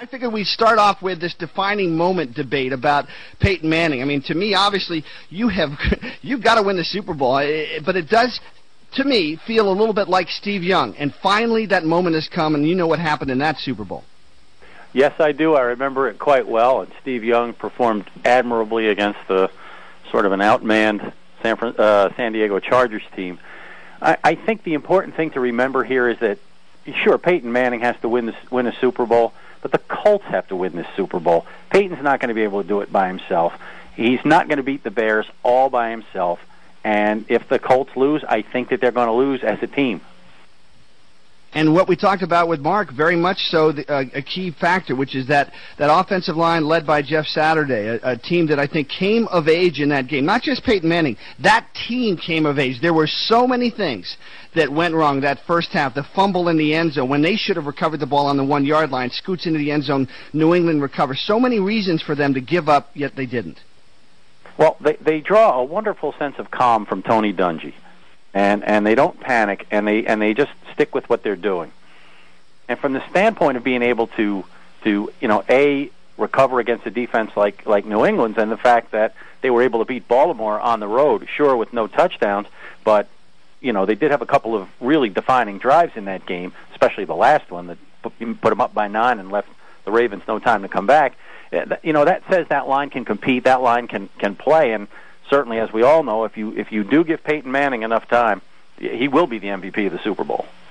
I figured we'd start off with this defining moment debate about Peyton Manning. I mean, to me, obviously, you've got to win the Super Bowl, but it does, to me, feel a little bit like Steve Young. And finally, that moment has come, and you know what happened in that Super Bowl. Yes, I do. I remember it quite well. And Steve Young performed admirably against the sort of an outmanned San Diego Chargers team. I think the important thing to remember here is that, sure, Peyton Manning has to win a Super Bowl, but the Colts have to win this Super Bowl. Peyton's not going to be able to do it by himself. He's not going to beat the Bears all by himself. And if the Colts lose, I think that they're going to lose as a team. And what we talked about with Mark, very much so, a key factor, which is that offensive line led by Jeff Saturday, a team that I think came of age in that game. Not just Peyton Manning. That team came of age. There were so many things that went wrong that first half. The fumble in the end zone, when they should have recovered the ball on the 1 yard line, scoots into the end zone, New England recovers. So many reasons for them to give up, yet they didn't. Well, they draw a wonderful sense of calm from Tony Dungy. And they don't panic, and they just stick with what they're doing. And from the standpoint of being able to recover against a defense like New England's, and the fact that they were able to beat Baltimore on the road, sure with no touchdowns, but they did have a couple of really defining drives in that game, especially the last one that put them up by 9 and left the Ravens no time to come back. That says that line can compete, that line can play, and certainly, as we all know, if you do give Peyton Manning enough time, he will be the MVP of the Super Bowl.